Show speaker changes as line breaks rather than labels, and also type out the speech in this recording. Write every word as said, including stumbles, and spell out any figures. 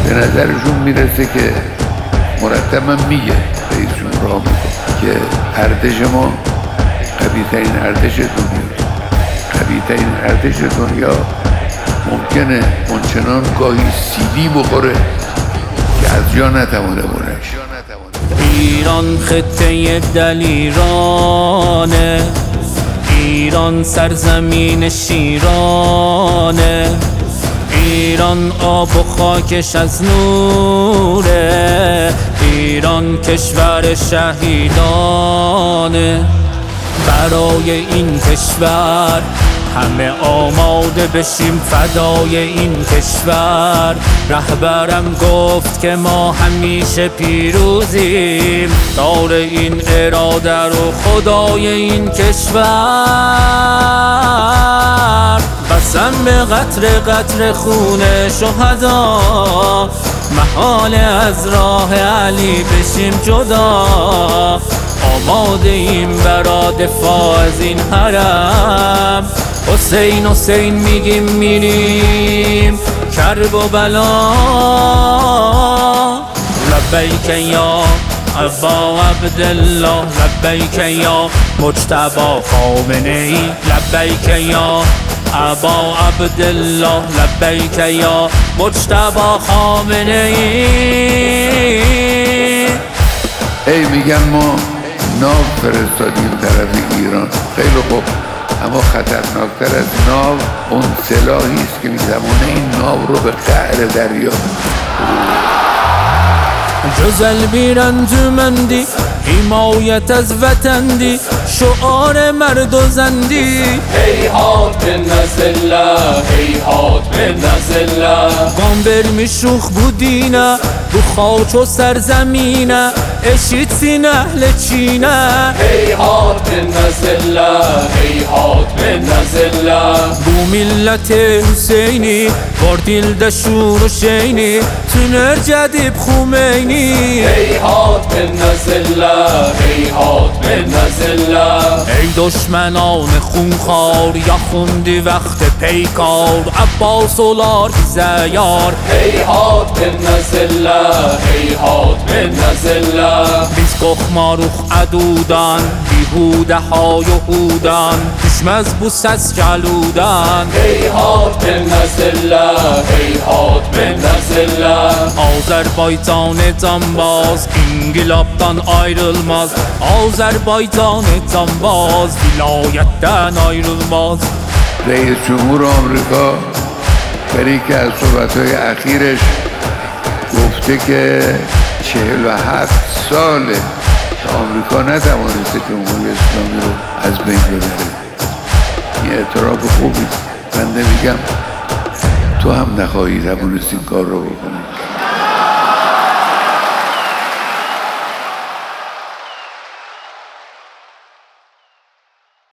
به نظرشون میرسه که مرتبا میگه رئیس جمهور آمریکا که ارتش ما قوی‌ترین ارتش دنیا قوی‌ترین ارتش دنیا ممکنه اونچنان گاهی سیلی بخوره که از جا نتوانه برش.
ایران خطه دلیرانه، ایران سرزمین شیرانه، ایران آب و خاکش از نوره، ایران کشور شهیدانه. برای این کشور همه آماده بشیم، فدای این کشور. رهبرم گفت که ما همیشه پیروزیم، دار این اراده رو خدای این کشور. قسم به قطر قطر خون شهدا، محال از راه علی بشیم جدا. آماده ایم برا دفاع از این حرم، حسین حسین میگیم میریم کرب و بلا. لبیک یا ابا عبدالله، لبیک یا مجتبی خامنه‌ای، لبیک یا ابا عبدالله، لبیک یا مجتبی خامنه‌ای.
ای میگن ما ناو فرستادیم طرف ایران، خیلی خوب، اما خطرناکتر از ناو اون سلاحی است که میتوانه این ناو رو به قعر دریا.
جز البیرنجمندی حمایت از وطندی، شعار مرد و زندی.
هیهات به نزله، هیهات به نزله.
قام برمیشوخ بودینه رو خاک و سرزمینه، اشید سین اهل چینه.
هیهات به نزله، هیهات به نزله.
بو ملت حسینی باردیل دشور و شینی، تونر جدیب خمینی.
هیهات به نزله، هیهات به نزله.
ای دشمنان خونخوار، یا خوندی وقت پیکار، عباس و لار زیار.
هیهات به نزله، هیهات به نزله.
بیز کخماروخ عدودن، بیهوده های و هودن، کشم از بوس از جلودن.
هیهات به نزله، هیهات به نزله.
Azerbaycan canbaz, İngilabdan ayrılmaz. Azerbaycan canbaz, vilayetten ayrılmaz.
رئیس جمهور آمریکا در یکی از صحبت‌های اخیرش گفته که چهل و هفت ساله آمریکا نتوانسته جمهوری اسلامی رو از بین ببره. این اعتراف خوبی. من نمیگم تو هم نخواهی توانست این کار رو بکنی.